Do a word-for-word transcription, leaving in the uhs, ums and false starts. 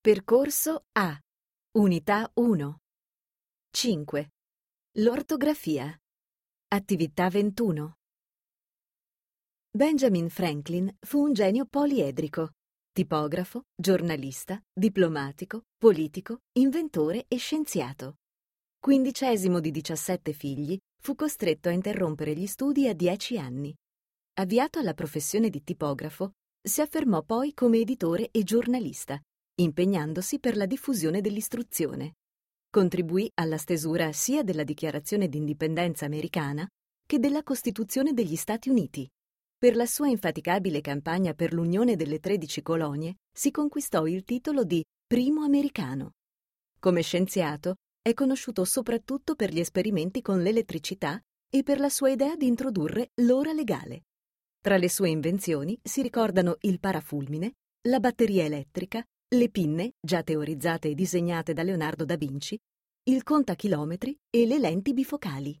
Percorso A. Unità uno. cinque. L'ortografia. Attività ventuno. Benjamin Franklin fu un genio poliedrico, tipografo, giornalista, diplomatico, politico, inventore e scienziato. Quindicesimo di diciassette figli, fu costretto a interrompere gli studi a dieci anni. Avviato alla professione di tipografo, si affermò poi come editore e giornalista, impegnandosi per la diffusione dell'istruzione. Contribuì alla stesura sia della Dichiarazione d'Indipendenza americana che della Costituzione degli Stati Uniti. Per la sua infaticabile campagna per l'unione delle tredici colonie, si conquistò il titolo di primo americano. Come scienziato, è conosciuto soprattutto per gli esperimenti con l'elettricità e per la sua idea di introdurre l'ora legale. Tra le sue invenzioni si ricordano il parafulmine, la batteria elettrica, le pinne, già teorizzate e disegnate da Leonardo da Vinci, il contachilometri e le lenti bifocali.